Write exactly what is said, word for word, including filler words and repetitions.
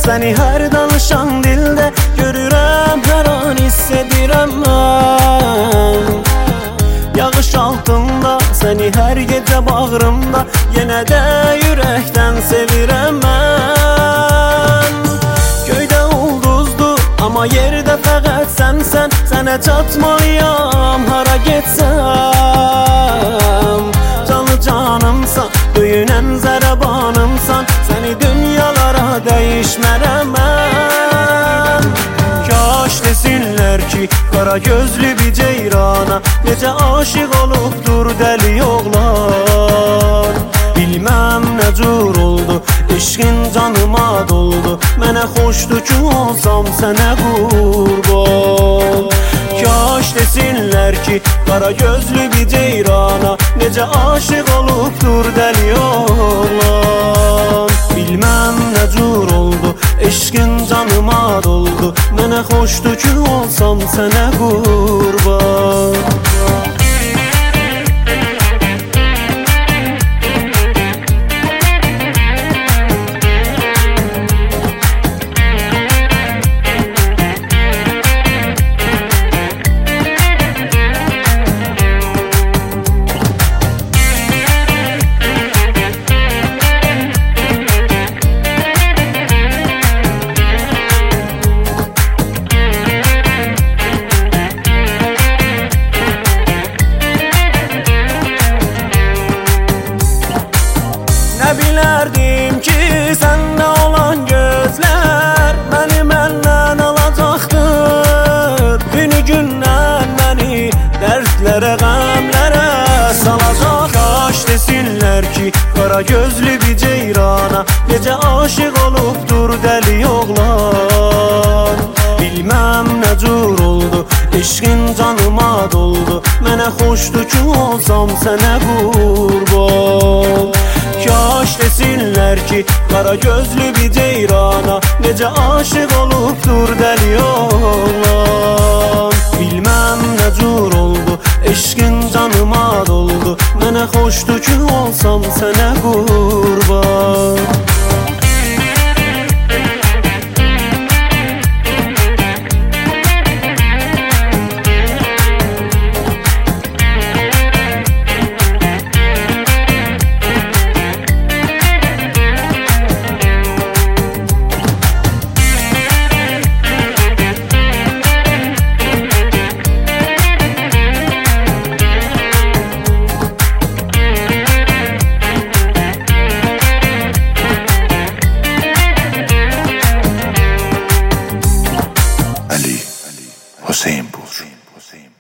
Səni hər danışan dildə görürəm, hər an hiss edirəm mən. Yağış altında, səni hər gecə bağrımda, yenə də ürəkdən sevirəm mən. Göydə ulduzdur, amma yerdə fəqət sənsən. Sənə çatmalıyam, hara getsəm. Canı canımsan, döyünən zərəbanımsan. Səni dünyalara dəyişmərəm mən. Kaş desinlər ki, qara gözlü bir ceyrana necə aşıq olubdur dəli oğlan. Bilməm nə cür oldu, eşqin canıma doldu. Mənə xoşdur ki olsam sənə qurban. Kaş desinlər ki, qara gözlü bir ceyrana necə aşıq olubdur dəli oğlan. Bilməm nə cür oldu, eşqin canıma doldu. Mənə xoşdur ki olsam sənə qurban. Nə bilərdim ki, səndə olan gözlər məni məndən alacaqdır. Günü gündən məni dərdlərə, qəmlərə salacaq. Kaş desinlər ki, qara gözlü bir ceyrana necə aşıq olubdur dəli oğlan. Bilməm nə cür oldu, eşqin canıma doldu. Mənə xoşdur ki olsam sənə qurban. Kaş desinlər ki, qara gözlü bir ceyrana necə aşıq olubdur dəli oğlan. Bilməm nə cür oldu, eşqin canıma doldu. Mənə xoşdur ki olsam sənə qurban. Hüseyin Bul.